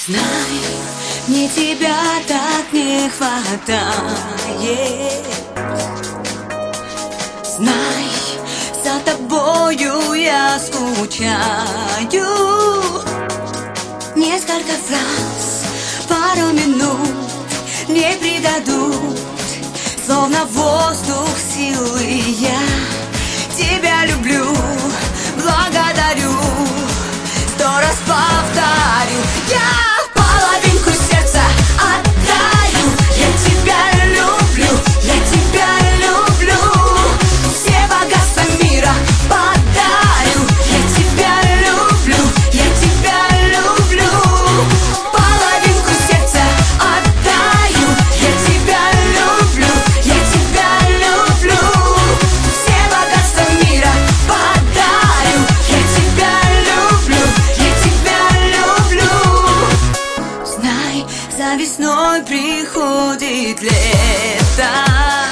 Знай, мне тебя так не хватает. Знай, за тобою я скучаю. Несколько фраз, пару минут не придадут, словно воздух силы. Я тебя люблю, благодарю, 100 раз повторю. Я половинку сердца отдаю. Я тебя люблю, я тебя люблю. Все богатства мира подарю. Я тебя люблю, я тебя люблю. Половинку сердца отдаю. Я тебя люблю, я тебя люблю. Все богатства мира подарю. Я тебя люблю, я тебя люблю. Знай, за весной приходит лето.